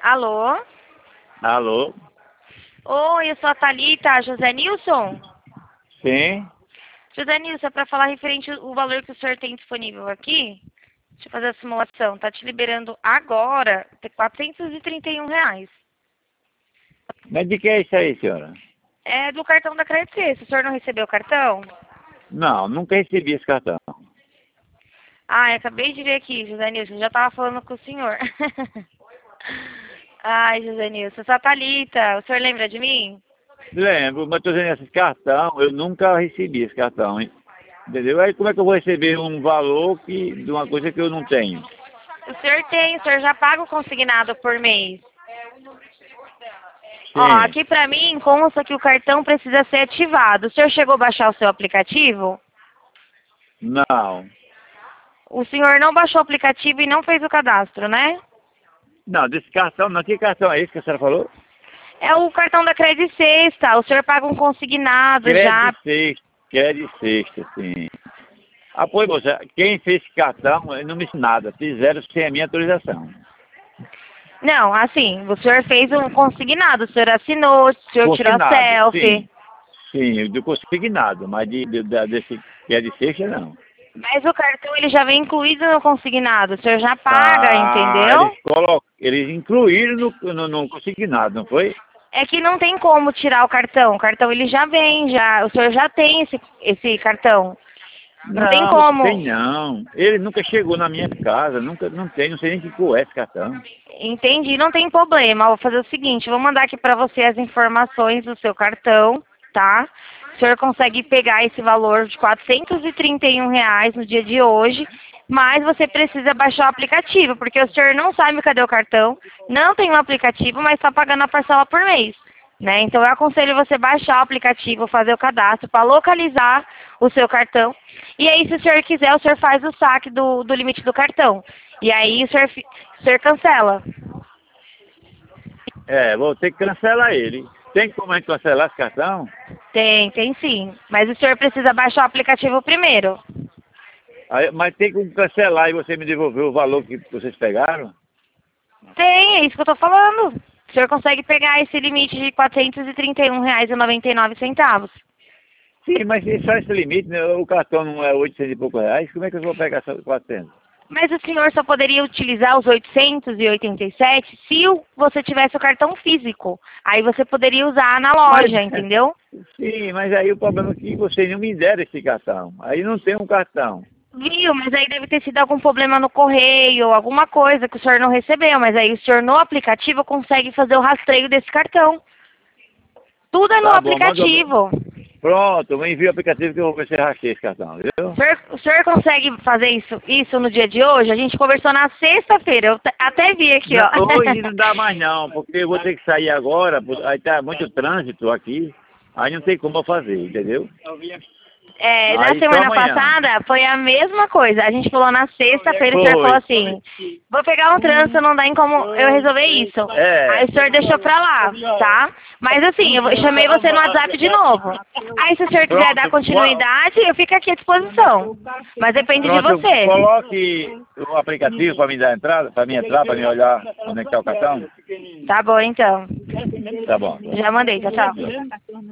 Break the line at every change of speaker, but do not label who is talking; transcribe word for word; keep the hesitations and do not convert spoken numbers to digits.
Alô?
Alô?
Oi, eu sou a Thalita, José Nilson?
Sim?
José Nilson, é para falar referente ao valor que o senhor tem disponível aqui. Deixa eu fazer a simulação. Tá te liberando agora quatrocentos e trinta e um reais.
Mas de que é isso aí, senhora?
É do cartão da Credit Suisse. O senhor não recebeu o cartão?
Não, nunca recebi esse cartão.
Ah, eu acabei de ver aqui, José Nilson. Eu já estava falando com o senhor. Ai, José Nilson. Sou a Thalita. O senhor lembra de mim?
Lembro, mas tô dizendo, esse cartão, eu nunca recebi esse cartão, hein? Entendeu? Aí como é que eu vou receber um valor que, de uma coisa que eu não tenho?
O senhor tem, o senhor já paga o consignado por mês. Ó,
Sim.
aqui pra mim consta que o cartão precisa ser ativado. O senhor chegou a baixar o seu aplicativo?
Não.
O senhor não baixou o aplicativo e não fez o cadastro, né?
Não, desse cartão, não. Que cartão é esse que a senhora falou?
É o cartão da Credit Sexta. O senhor paga um consignado já.
Crédito sexta, crédito sexta, sim. Ah, pois, moça, quem fez esse cartão não me disse nada. Fizeram sem a minha autorização.
Não, assim, o senhor fez um consignado. O senhor assinou, o senhor tirou a
Consignado,
selfie.
sim. Sim, do consignado, mas de, de, de, desse crédito sexta, não.
Mas o cartão ele já vem incluído no consignado. O senhor já paga,
Ah,
entendeu?
eles, colo... eles incluíram no, no, no consignado, não foi?
É que não tem como tirar o cartão. O cartão ele já vem, já. O senhor já tem esse, esse cartão. Não,
Não,
tem como.
Não tem não. Ele nunca chegou na minha casa, nunca, não tem, não sei nem que cor é esse cartão.
Entendi, não tem problema. Vou fazer o seguinte, vou mandar aqui para você as informações do seu cartão, tá? O senhor consegue pegar esse valor de quatrocentos e trinta e um reais no dia de hoje, mas você precisa baixar o aplicativo, porque o senhor não sabe cadê o cartão, não tem um aplicativo, mas está pagando a parcela por mês, né? Então eu aconselho você baixar o aplicativo, fazer o cadastro para localizar o seu cartão. E aí, se o senhor quiser, o senhor faz o saque do, do limite do cartão. E aí o senhor, o senhor cancela.
É, vou ter que cancelar ele. Tem como a gente cancelar esse cartão?
Tem, tem sim. Mas o senhor precisa baixar o aplicativo primeiro.
Aí, mas tem como cancelar e você me devolver o valor que vocês pegaram?
Tem, é isso que eu tô falando. O senhor consegue pegar esse limite de quatrocentos e trinta e um reais e noventa e nove centavos.
Sim, mas é só esse limite, né? O cartão não é oitocentos e poucos reais, como é que eu vou pegar só quatrocentos?
Mas o senhor só poderia utilizar os oitocentos e oitenta e sete se você tivesse o cartão físico. Aí você poderia usar na loja,
Mas,
entendeu?
sim, mas aí o problema é que vocês não me deram esse cartão. Aí não tem um cartão.
Viu, mas aí deve ter sido algum problema no correio, alguma coisa que o senhor não recebeu. Mas aí o senhor no aplicativo consegue fazer o rastreio desse cartão. Tudo é no
Tá bom, manda-
aplicativo.
Pronto, eu envio o aplicativo que eu vou ver se eu rachei esse cartão, viu?
O senhor, o senhor consegue fazer isso, isso no dia de hoje? A gente conversou na sexta-feira, eu t- até vi aqui,
Não,
ó.
hoje não dá mais não, porque eu vou ter que sair agora, por- aí tá muito trânsito aqui, aí não tem como eu fazer, entendeu?
É, na
Aí só
semana
amanhã.
passada foi a mesma coisa. A gente falou na sexta-feira, o senhor
Foi.
falou assim, vou pegar um trânsito, não dá em como eu resolver isso.
É.
Aí o senhor deixou pra lá, tá? Mas assim, eu vou- chamei você no WhatsApp de novo. Aí se o senhor quiser dar
Pronto,
continuidade, eu fico aqui à disposição. Mas depende de
Pronto,
você.
coloque o aplicativo para me dar entrada, para me entrar, para me olhar onde é que tá o cartão.
Tá bom, então.
Tá bom.
Já mandei, tchau, tchau.